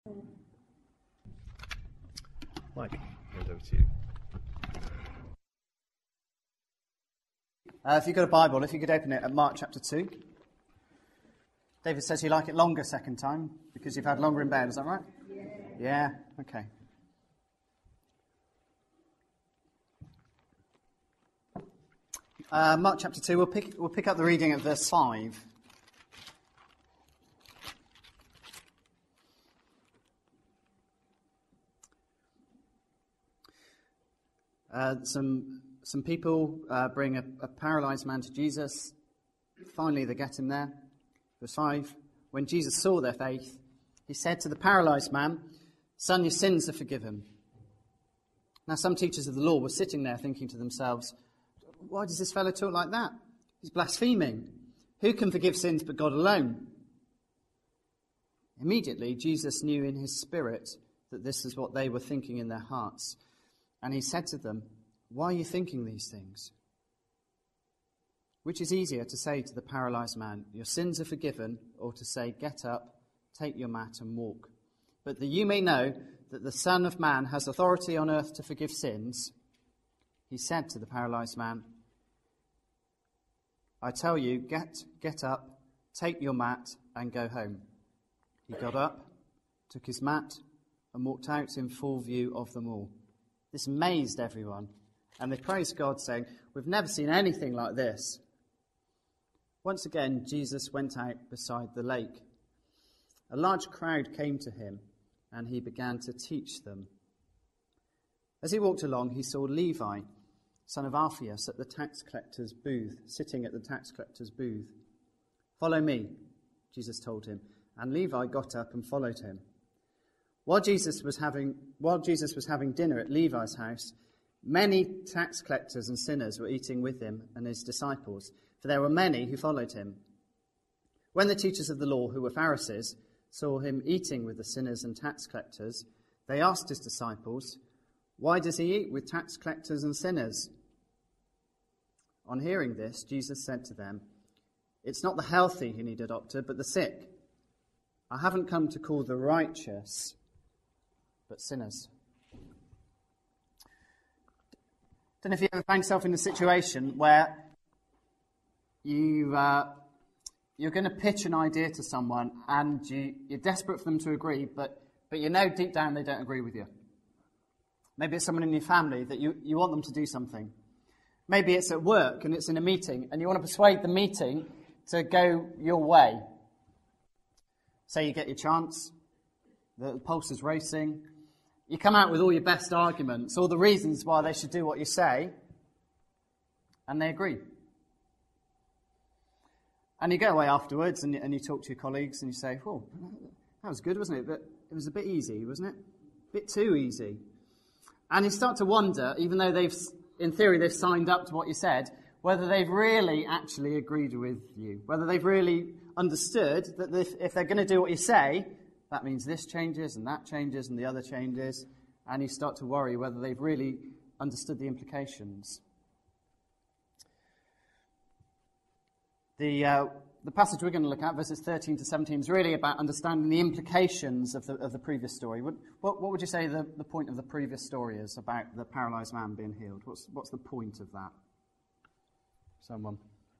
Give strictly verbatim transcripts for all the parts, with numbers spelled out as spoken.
Mike, hand over to you. Uh, if you've got a Bible, if you could open it at Mark chapter two. David says you like it longer second time because you've had longer in bed. Is that right? Yeah. Yeah? Okay. Uh, Mark chapter two, we'll pick, we'll pick up the reading at verse five. Uh, some some people uh, bring a, a paralysed man to Jesus. Finally, they get him there. Verse five, when Jesus saw their faith, he said to the paralysed man, "Son, your sins are forgiven." Now, some teachers of the law were sitting there thinking to themselves, "Why does this fellow talk like that? He's blaspheming. Who can forgive sins but God alone?" Immediately, Jesus knew in his spirit that this is what they were thinking in their hearts. And he said to them, "Why are you thinking these things? Which is easier to say to the paralysed man, 'Your sins are forgiven,' or to say, 'Get up, take your mat and walk'? But that you may know that the Son of Man has authority on earth to forgive sins," he said to the paralysed man, "I tell you, get, get up, take your mat and go home." He got up, took his mat and walked out in full view of them all. This amazed everyone, and they praised God, saying, "We've never seen anything like this." Once again, Jesus went out beside the lake. A large crowd came to him, and he began to teach them. As he walked along, he saw Levi, son of Alphaeus, at the tax collector's booth, sitting at the tax collector's booth. "Follow me," Jesus told him, and Levi got up and followed him. While Jesus was having, while Jesus was having dinner at Levi's house, many tax collectors and sinners were eating with him and his disciples, for there were many who followed him. When the teachers of the law, who were Pharisees, saw him eating with the sinners and tax collectors, they asked his disciples, "Why does he eat with tax collectors and sinners?" On hearing this, Jesus said to them, "It's not the healthy who need a doctor, but the sick. I haven't come to call the righteous, but sinners." Don't know if you ever find yourself in a situation where you, uh, you're going to pitch an idea to someone and you, you're desperate for them to agree, but, but you know deep down they don't agree with you. Maybe it's someone in your family that you, you want them to do something. Maybe it's at work and it's in a meeting and you want to persuade the meeting to go your way. Say you get your chance, the pulse is racing, you come out with all your best arguments, all the reasons why they should do what you say, and they agree. And you go away afterwards and you, and you talk to your colleagues and you say, "Oh, that was good, wasn't it? But it was a bit easy, wasn't it? A bit too easy." And you start to wonder, even though they've, in theory, they've signed up to what you said, whether they've really actually agreed with you, whether they've really understood that if, if they're going to do what you say, that means this changes and that changes and the other changes, and you start to worry whether they've really understood the implications. The uh, the passage we're going to look at, verses thirteen to seventeen, is really about understanding the implications of the of the previous story. What what, what would you say the, the point of the previous story is about the paralysed man being healed? What's what's the point of that? Someone?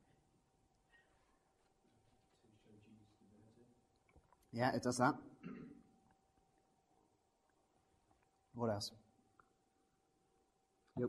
Yeah, it does that. What else? Yep.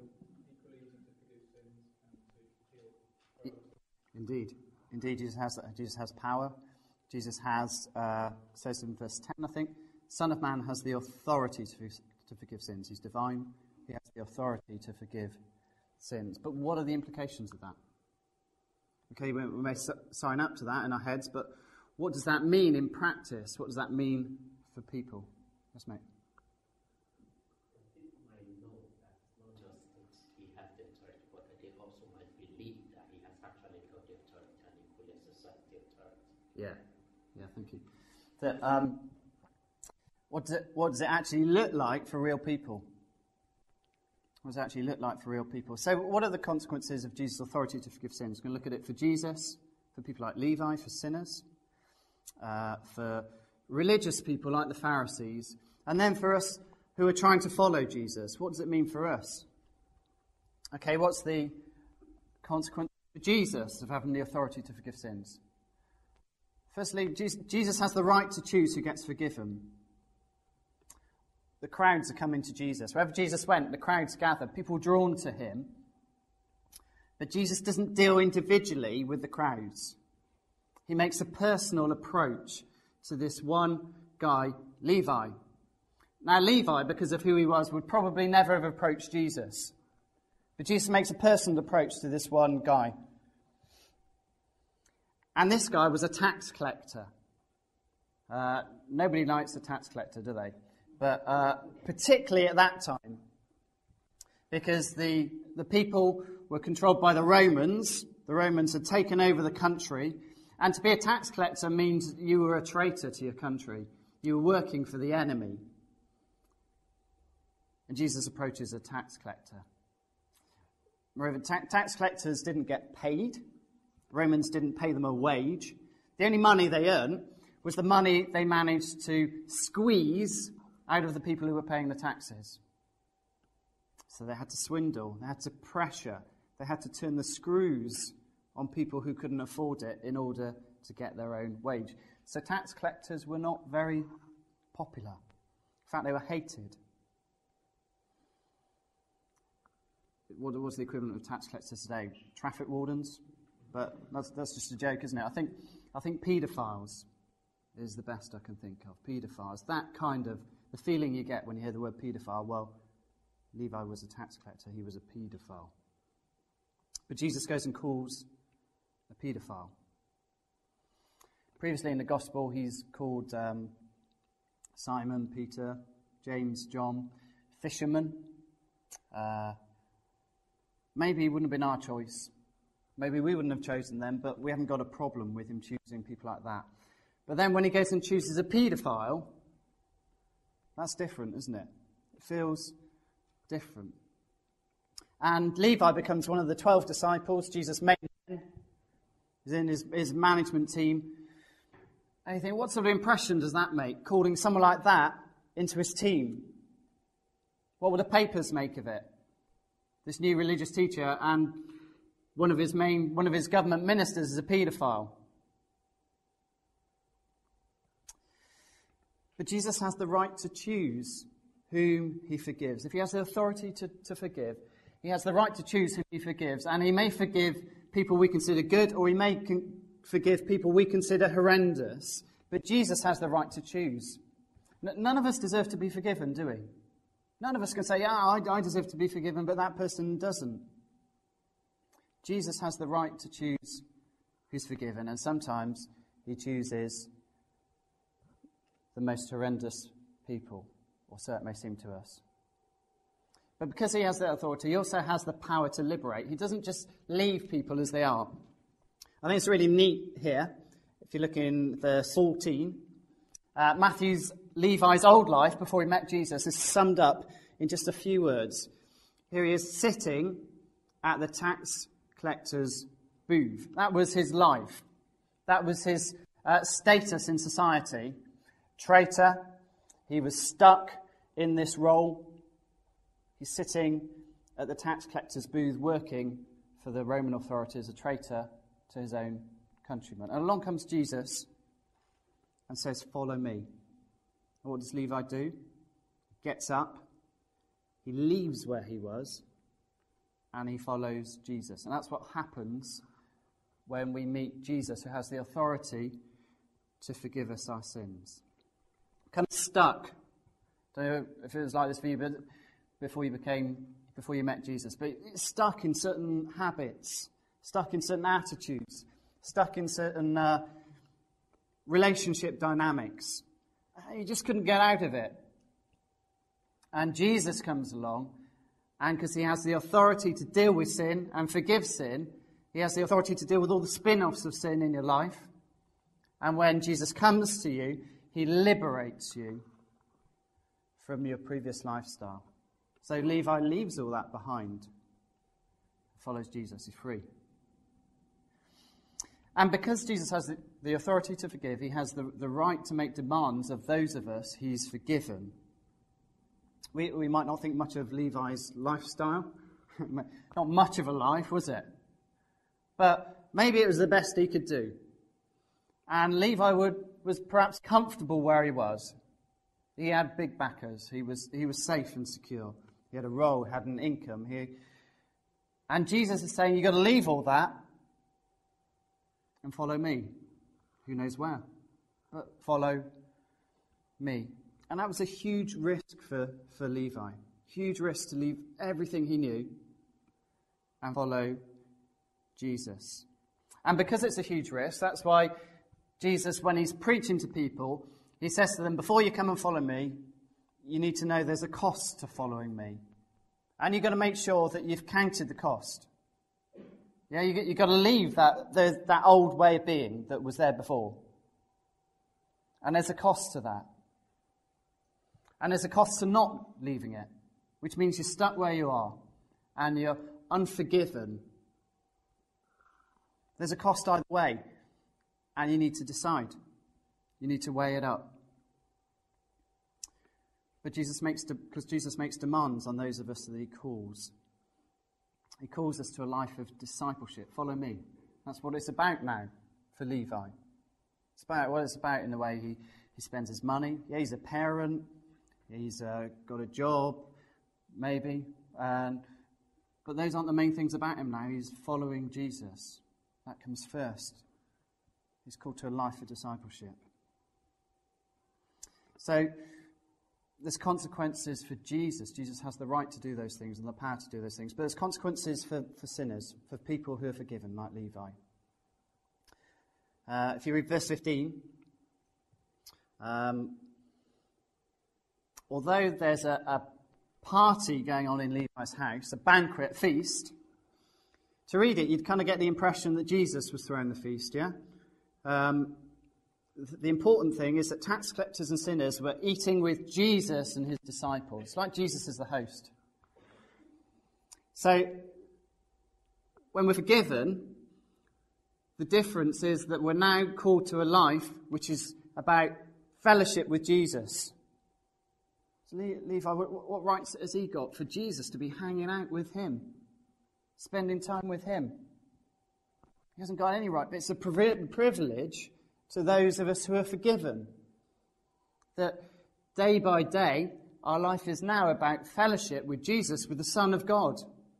Indeed. Indeed, Jesus has Jesus has power. Jesus has, uh, says in verse ten, I think, Son of Man has the authority to, to forgive sins. He's divine. He has the authority to forgive sins. But what are the implications of that? Okay, we, we may s- sign up to that in our heads, but what does that mean in practice? What does that mean for people? Yes, mate. People might know that not just that he has the authority, but that they also might believe that he has actually got the authority and he will exercise the authority. Yeah, yeah, thank you. That, um, what does it, what does it actually look like for real people? What does it actually look like for real people? So what are the consequences of Jesus' authority to forgive sins? We're going to look at it for Jesus, for people like Levi, for sinners, uh, for religious people like the Pharisees, and then for us who are trying to follow Jesus. What does it mean for us? Okay, what's the consequence for Jesus of having the authority to forgive sins? Firstly, Jesus has the right to choose who gets forgiven. The crowds are coming to Jesus. Wherever Jesus went, the crowds gathered, people drawn to him. But Jesus doesn't deal individually with the crowds. He makes a personal approach to this one guy, Levi. Now, Levi, because of who he was, would probably never have approached Jesus. But Jesus makes a personal approach to this one guy. And this guy was a tax collector. Uh, nobody likes a tax collector, do they? But uh, particularly at that time, because the, the people were controlled by the Romans. The Romans had taken over the country. And to be a tax collector means you were a traitor to your country. You were working for the enemy. And Jesus approaches a tax collector. Moreover, ta- tax collectors didn't get paid. Romans didn't pay them a wage. The only money they earned was the money they managed to squeeze out of the people who were paying the taxes. So they had to swindle, they had to pressure, they had to turn the screws on people who couldn't afford it in order to get their own wage. So tax collectors were not very popular. In fact, they were hated. What was the equivalent of tax collectors today? Traffic wardens? But that's, that's just a joke, isn't it? I think, I think paedophiles is the best I can think of. Paedophiles. That kind of, the feeling you get when you hear the word paedophile, well, Levi was a tax collector, he was a paedophile. But Jesus goes and calls a paedophile. Previously in the gospel, he's called um, Simon, Peter, James, John, fishermen. Uh, maybe he wouldn't have been our choice. Maybe we wouldn't have chosen them, but we haven't got a problem with him choosing people like that. But then when he goes and chooses a paedophile, that's different, isn't it? It feels different. And Levi becomes one of the twelve disciples. Jesus made him. He's in his, his management team. And you think, what sort of impression does that make, calling someone like that into his team? What would the papers make of it? This new religious teacher and one of his main, one of his government ministers is a paedophile. But Jesus has the right to choose whom he forgives. If he has the authority to, to forgive, he has the right to choose whom he forgives. And he may forgive people we consider good, or he may con- forgive people we consider horrendous. But Jesus has the right to choose. N- none of us deserve to be forgiven, do we? None of us can say, yeah, I, I deserve to be forgiven, but that person doesn't. Jesus has the right to choose who's forgiven, and sometimes he chooses the most horrendous people, or so it may seem to us. But because he has that authority, he also has the power to liberate. He doesn't just leave people as they are. I think it's really neat here, if you look in verse fourteen. Uh, Matthew's, Levi's old life before he met Jesus is summed up in just a few words. Here he is sitting at the tax collector's booth. That was his life. That was his uh, status in society. Traitor. He was stuck in this role. He's sitting at the tax collector's booth working for the Roman authorities, a traitor to his own countrymen. And along comes Jesus and says, "Follow me." And what does Levi do? He gets up, he leaves where he was, and he follows Jesus. And that's what happens when we meet Jesus, who has the authority to forgive us our sins. Kind of stuck. Don't know if it was like this for you, but before you became, before you met Jesus, but stuck in certain habits, stuck in certain attitudes, stuck in certain uh, relationship dynamics. You just couldn't get out of it. And Jesus comes along, and because he has the authority to deal with sin and forgive sin, he has the authority to deal with all the spin-offs of sin in your life. And when Jesus comes to you, he liberates you from your previous lifestyle. So Levi leaves all that behind, follows Jesus, he's free. And because Jesus has the, the authority to forgive, he has the, the right to make demands of those of us he's forgiven. We, we might not think much of Levi's lifestyle. Not much of a life, was it? But maybe it was the best he could do. And Levi would, was perhaps comfortable where he was. He had big backers. He was, he was safe and secure. He had a role, had an income. He, and Jesus is saying, you've got to leave all that and follow me. Who knows where? But follow me. And that was a huge risk for, for Levi. Huge risk to leave everything he knew and follow Jesus. And because it's a huge risk, that's why Jesus, when he's preaching to people, he says to them, before you come and follow me, you need to know there's a cost to following me. And you've got to make sure that you've counted the cost. Yeah, you, you've got to leave that, the, that old way of being that was there before. And there's a cost to that. And there's a cost to not leaving it, which means you're stuck where you are and you're unforgiven. There's a cost either way, and you need to decide. You need to weigh it up. But Jesus makes, because Jesus makes demands on those of us that he calls. He calls us to a life of discipleship. Follow me. That's what it's about now for Levi. It's about what it's about in the way he, he spends his money. Yeah, he's a parent. He's uh, got a job, maybe. Um, but those aren't the main things about him now. He's following Jesus. That comes first. He's called to a life of discipleship. So, there's consequences for Jesus. Jesus has the right to do those things and the power to do those things. But there's consequences for, for sinners, for people who are forgiven, like Levi. Uh, if you read verse fifteen, um, although there's a, a party going on in Levi's house, a banquet, feast, to read it, you'd kind of get the impression that Jesus was throwing the feast, yeah? Um, the important thing is that tax collectors and sinners were eating with Jesus and his disciples, like Jesus is the host. So, when we're forgiven, the difference is that we're now called to a life which is about fellowship with Jesus. So Levi, what rights has he got for Jesus to be hanging out with him, spending time with him? He hasn't got any right, but it's a privilege to those of us who are forgiven. That day by day, our life is now about fellowship with Jesus, with the Son of God.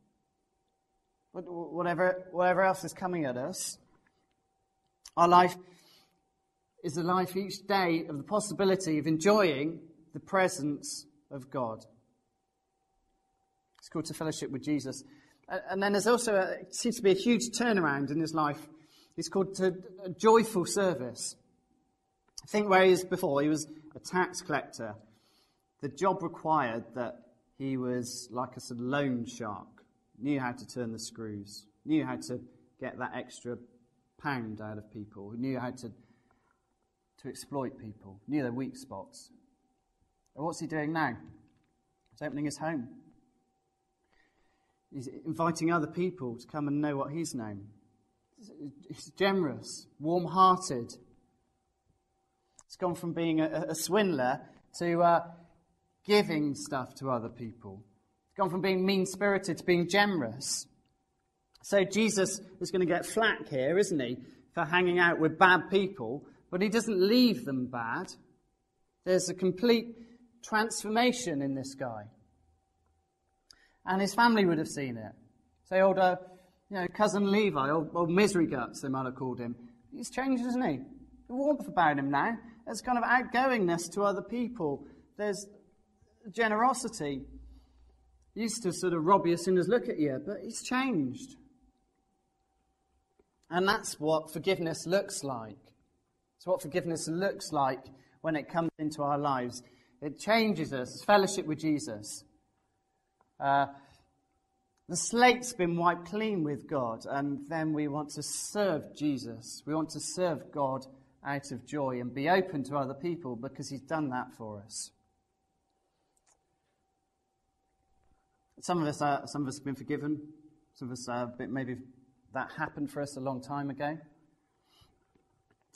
Whatever, whatever else is coming at us, our life is a life each day of the possibility of enjoying the presence of God. It's called to fellowship with Jesus. And then there's also, a, it seems to be a huge turnaround in his life. It's called to a joyful service. Think where he was before. He was a tax collector. The job required that he was like a sort of loan shark. Knew how to turn the screws. Knew how to get that extra pound out of people. Knew how to, to exploit people. Knew their weak spots. And what's he doing now? He's opening his home. He's inviting other people to come and know what he's known. He's generous, warm-hearted. It's gone from being a, a swindler to uh, giving stuff to other people. It's gone from being mean-spirited to being generous. So Jesus is going to get flack here, isn't he, for hanging out with bad people, but he doesn't leave them bad. There's a complete transformation in this guy. And his family would have seen it. Say, old, uh, you know, cousin Levi, old, old misery guts, they might have called him. He's changed, isn't he? The warmth about him now. There's kind of outgoingness to other people. There's generosity. He used to sort of rob you as soon as look at you, but he's changed. And that's what forgiveness looks like. It's what forgiveness looks like when it comes into our lives. It changes us. It's fellowship with Jesus. Uh, the slate's been wiped clean with God, and then we want to serve Jesus. We want to serve God out of joy and be open to other people because he's done that for us. Some of us, are, some of us have been forgiven. Some of us, uh, maybe that happened for us a long time ago.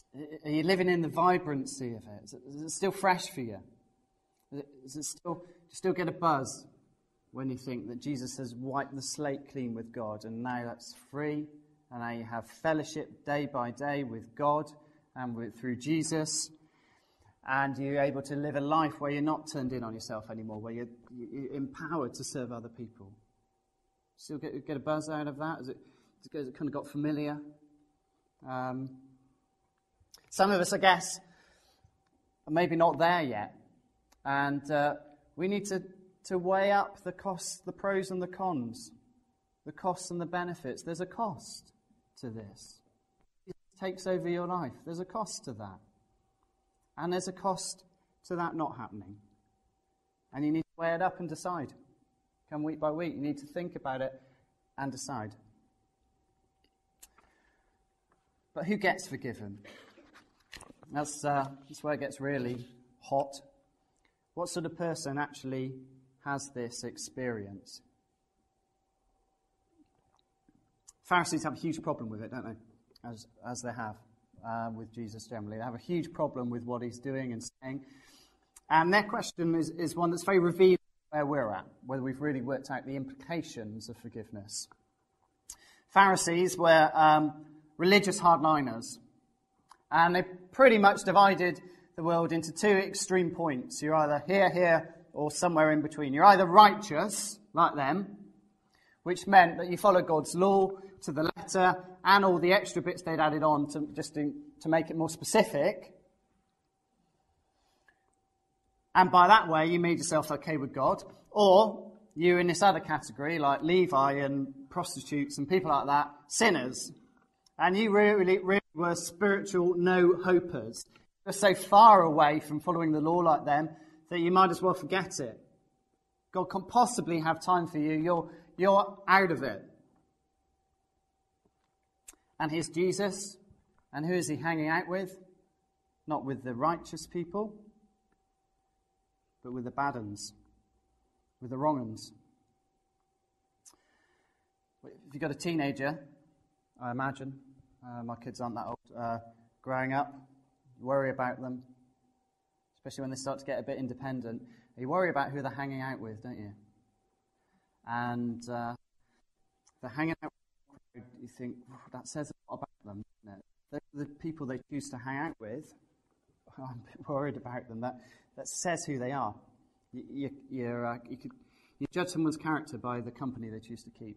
Are you living in the vibrancy of it? Is it, is it still fresh for you? Is it, is it still, do you still get a buzz when you think that Jesus has wiped the slate clean with God and now that's free, and now you have fellowship day by day with God and with, through Jesus, and you're able to live a life where you're not turned in on yourself anymore, where you're, you're empowered to serve other people? Still get, get a buzz out of that? Has it, has it kind of got familiar? Um, some of us, I guess, are maybe not there yet. And uh, we need to, to weigh up the costs, the pros and the cons, the costs and the benefits. There's a cost to this. It takes over your life. There's a cost to that. And there's a cost to that not happening. And you need to weigh it up and decide. Come week by week, you need to think about it and decide. But who gets forgiven? That's, uh, that's where it gets really hot. What sort of person actually has this experience? Pharisees have a huge problem with it, don't they? As, as they have uh, with Jesus generally. They have a huge problem with what he's doing and saying. And their question is, is one that's very revealing where we're at, whether we've really worked out the implications of forgiveness. Pharisees were um, religious hardliners. And they pretty much divided the world into two extreme points. You're either here, here, or somewhere in between. You're either righteous, like them, which meant that you follow God's law to the letter, and all the extra bits they'd added on to just to, to make it more specific. And by that way, you made yourself okay with God. Or you're in this other category, like Levi and prostitutes and people like that, sinners. And you really, really were spiritual no-hopers. You're so far away from following the law like them that you might as well forget it. God can't possibly have time for you. You're, you're out of it. And here's Jesus. And who is he hanging out with? Not with the righteous people, but with the bad uns, with the wrong uns. If you've got a teenager, I imagine, uh, my kids aren't that old, uh, growing up, you worry about them, especially when they start to get a bit independent. You worry about who they're hanging out with, don't you? And uh, they're hanging out with, you think, oh, that says a lot about them, doesn't it? They're the people they choose to hang out with, I'm a bit worried about them. That, that says who they are. You, you, you're, uh, you, could, you judge someone's character by the company they choose to keep.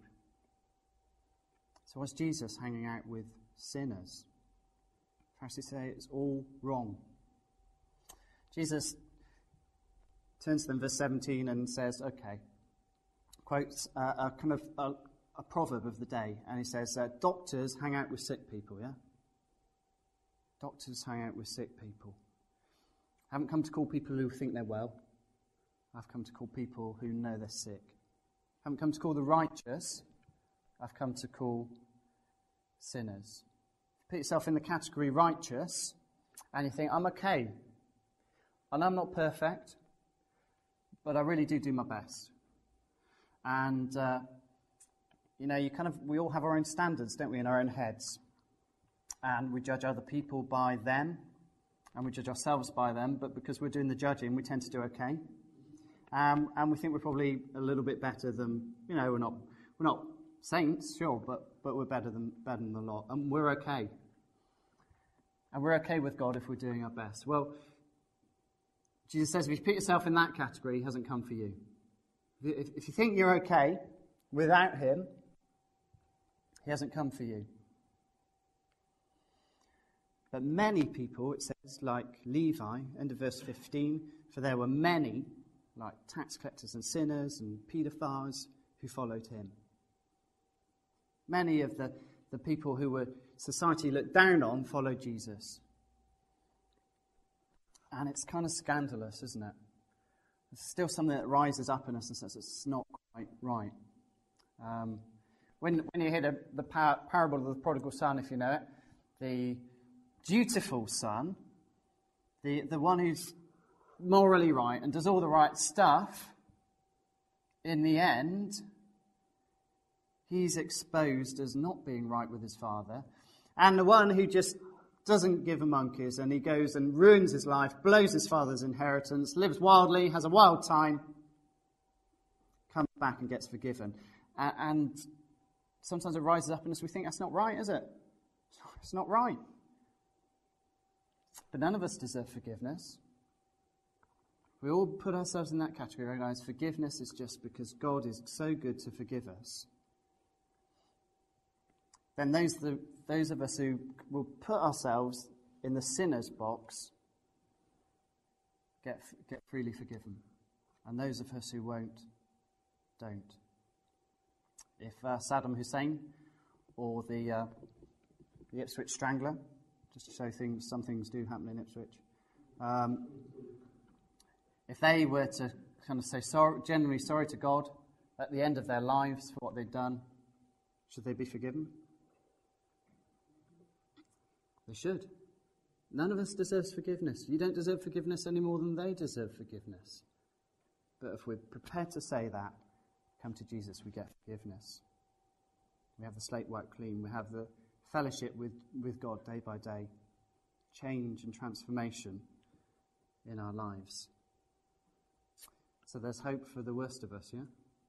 So was Jesus hanging out with sinners? Pharisees say it's all wrong. Jesus turns to them, verse seventeen, and says, okay, quotes uh, a kind of a, a proverb of the day, and he says, uh, doctors hang out with sick people, yeah? Doctors hang out with sick people. I haven't come to call people who think they're well. I've come to call people who know they're sick. I haven't come to call the righteous. I've come to call sinners. Put yourself in the category righteous, and you think, I'm okay. And I'm not perfect, but I really do do my best. And, uh, you know, you kind of, we all have our own standards, don't we, in our own heads. And we judge other people by them, and we judge ourselves by them, but because we're doing the judging, we tend to do okay. Um, and we think we're probably a little bit better than, you know, we're not we're not saints, sure, but, but we're better than, better than the lot. And we're okay. And we're okay with God if we're doing our best. Well, Jesus says, if you put yourself in that category, he hasn't come for you. If, if you think you're okay without him, he hasn't come for you. But many people, it says, like Levi, end of verse fifteen, for there were many, like tax collectors and sinners and paedophiles, who followed him. Many of the, the people who were society looked down on followed Jesus. And it's kind of scandalous, isn't it? It's still something that rises up in us and says it's not quite right. Um, when, when you hear the, the par- parable of the prodigal son, if you know it, the dutiful son, the, the one who's morally right and does all the right stuff, in the end, he's exposed as not being right with his father. And the one who just doesn't give a monkey's, and he goes and ruins his life, blows his father's inheritance, lives wildly, has a wild time, comes back and gets forgiven. And sometimes it rises up in us, we think that's not right, is it? It's not right. But none of us deserve forgiveness. We all put ourselves in that category, recognize forgiveness is just because God is so good to forgive us. Then those, the, those of us who will put ourselves in the sinner's box get, get freely forgiven. And those of us who won't, don't. If uh, Saddam Hussein or the, uh, the Ipswich Strangler, just to show things, some things do happen in Ipswich, um, if they were to kind of say sorry, genuinely sorry to God at the end of their lives for what they'd done, should they be forgiven? They should. None of us deserves forgiveness. You don't deserve forgiveness any more than they deserve forgiveness. But if we're prepared to say that, come to Jesus, we get forgiveness. We have the slate wiped clean. We have the fellowship with, with God day by day. Change and transformation in our lives. So there's hope for the worst of us, yeah?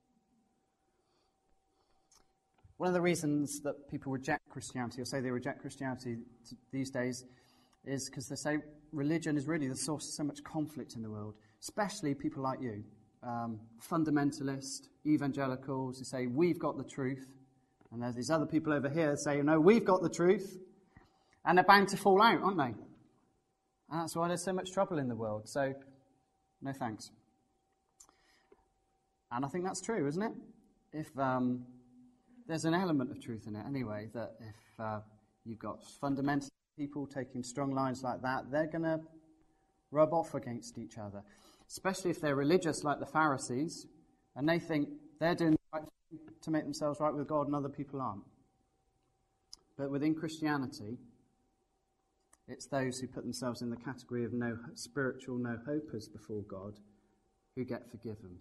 One of the reasons that people reject Christianity, or say they reject Christianity t- these days, is because they say religion is really the source of so much conflict in the world, especially people like you, um, fundamentalists, evangelicals, who say, we've got the truth, and there's these other people over here that say, no, we've got the truth, and they're bound to fall out, aren't they? And that's why there's so much trouble in the world, so no thanks. And I think that's true, isn't it? If um, there's an element of truth in it anyway, that if uh, you've got fundamental people taking strong lines like that, they're going to rub off against each other. Especially if they're religious like the Pharisees, and they think they're doing the right thing to make themselves right with God and other people aren't. But within Christianity, it's those who put themselves in the category of no spiritual no-hopers before God who get forgiven.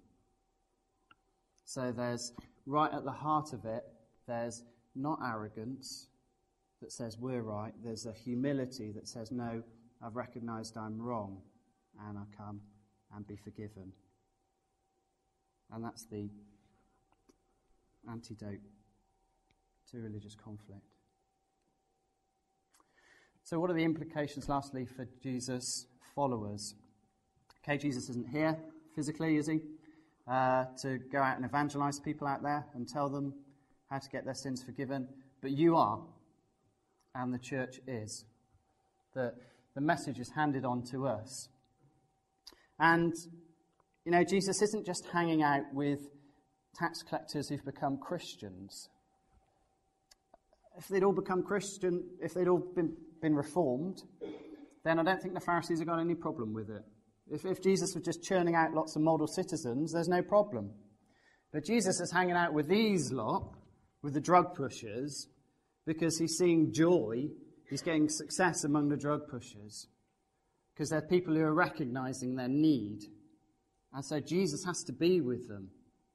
So there's, right at the heart of it, there's not arrogance that says we're right. There's a humility that says, no, I've recognised I'm wrong, and I come and be forgiven. And that's the antidote to religious conflict. So what are the implications, lastly, for Jesus' followers? Okay, Jesus isn't here physically, is he? Uh, to go out and evangelize people out there and tell them how to get their sins forgiven. But you are, and the church is. The, the message is handed on to us. And, you know, Jesus isn't just hanging out with tax collectors who've become Christians. If they'd all become Christian, if they'd all been, been reformed, then I don't think the Pharisees have got any problem with it. If, if Jesus was just churning out lots of model citizens, there's no problem. But Jesus is hanging out with these lot, with the drug pushers, because he's seeing joy, he's getting success among the drug pushers. Because they're people who are recognizing their need. And so Jesus has to be with them.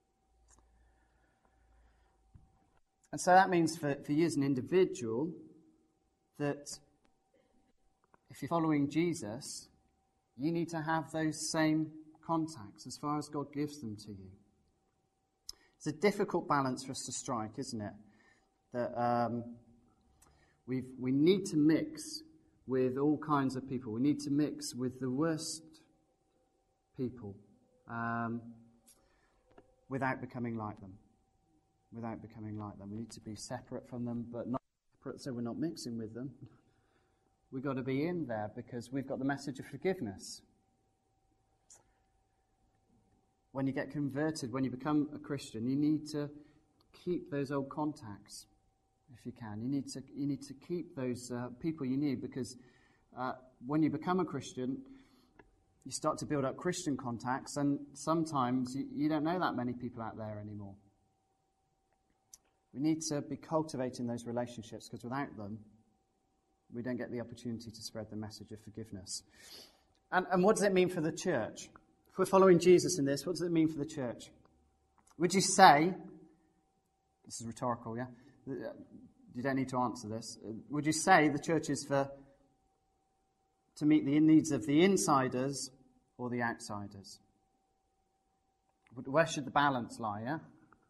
And so that means for, for you as an individual, that if you're following Jesus, you need to have those same contacts as far as God gives them to you. It's a difficult balance for us to strike, isn't it? That um, we we need to mix with all kinds of people. We need to mix with the worst people um, without becoming like them. Without becoming like them. We need to be separate from them, but not separate so we're not mixing with them. We've got to be in there because we've got the message of forgiveness. When you get converted, when you become a Christian, you need to keep those old contacts, if you can. You need to you need to keep those uh, people you need, because uh, when you become a Christian, you start to build up Christian contacts, and sometimes you, you don't know that many people out there anymore. We need to be cultivating those relationships, because without them, we don't get the opportunity to spread the message of forgiveness. And, and what does it mean for the church? If we're following Jesus in this, what does it mean for the church? Would you say, this is rhetorical, yeah? You don't need to answer this. Would you say the church is for to meet the needs of the insiders or the outsiders? Where should the balance lie, yeah?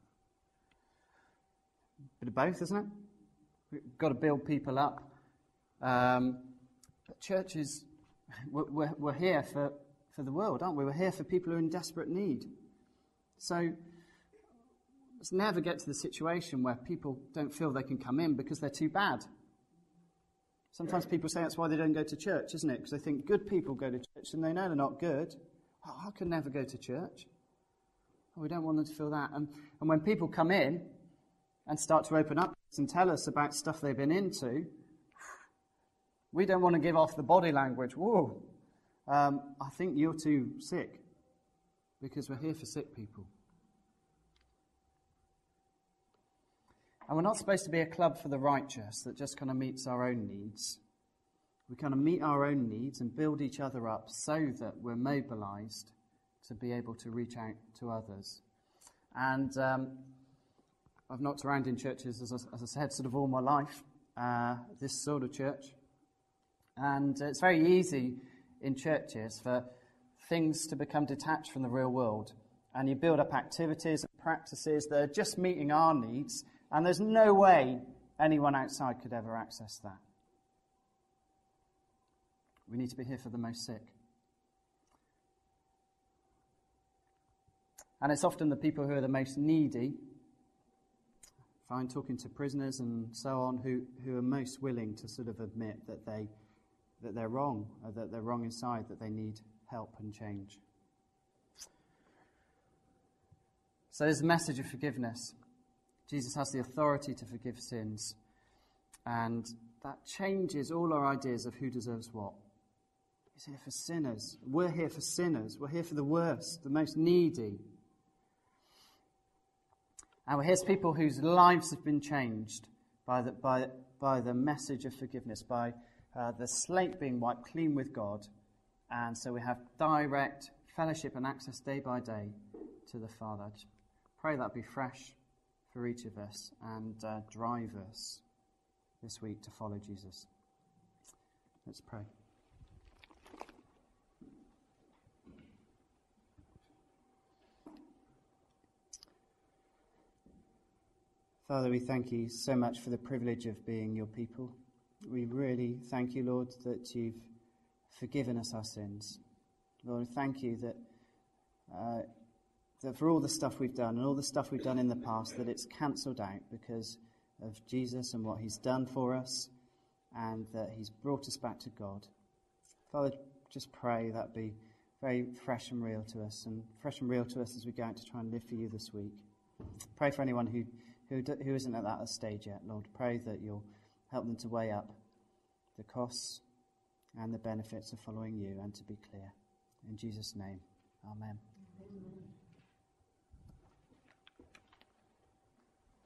Bit of both, isn't it? We've got to build people up. Um, but churches, we're, we're, we're here for, for the world, aren't we? We're here for people who are in desperate need. So let's never get to the situation where people don't feel they can come in because they're too bad. Sometimes people say that's why they don't go to church, isn't it? Because they think good people go to church and they know they're not good. Oh, I could never go to church. Oh, we don't want them to feel that. And, and when people come in and start to open up and tell us about stuff they've been into, we don't want to give off the body language. Whoa, um, I think you're too sick, because we're here for sick people. And we're not supposed to be a club for the righteous that just kind of meets our own needs. We kind of meet our own needs and build each other up so that we're mobilized to be able to reach out to others. And um, I've knocked around in churches, as I, as I said, sort of all my life, uh, this sort of church. And it's very easy in churches for things to become detached from the real world. And you build up activities and practices that are just meeting our needs, and there's no way anyone outside could ever access that. We need to be here for the most sick. And it's often the people who are the most needy, find talking to prisoners and so on, who, who are most willing to sort of admit that, they, that they're wrong, or that they're wrong inside, that they need help and change. So there's a message of forgiveness. Jesus has the authority to forgive sins. And that changes all our ideas of who deserves what. He's here for sinners. We're here for sinners. We're here for the worst, the most needy. And we're here as people whose lives have been changed by the, by, by the message of forgiveness, by uh, the slate being wiped clean with God. And so we have direct fellowship and access day by day to the Father. I just pray that be fresh for each of us and uh, drive us this week to follow Jesus. Let's pray. Father, we thank you so much for the privilege of being your people. We really thank you, Lord, that you've forgiven us our sins. Lord, thank you that uh, that for all the stuff we've done and all the stuff we've done in the past, that it's cancelled out because of Jesus and what he's done for us, and that he's brought us back to God. Father, just pray that be very fresh and real to us, and fresh and real to us as we go out to try and live for you this week. Pray for anyone who, who, who isn't at that stage yet, Lord. Pray that you'll help them to weigh up the costs and the benefits of following you and to be clear. In Jesus' name, amen. Amen.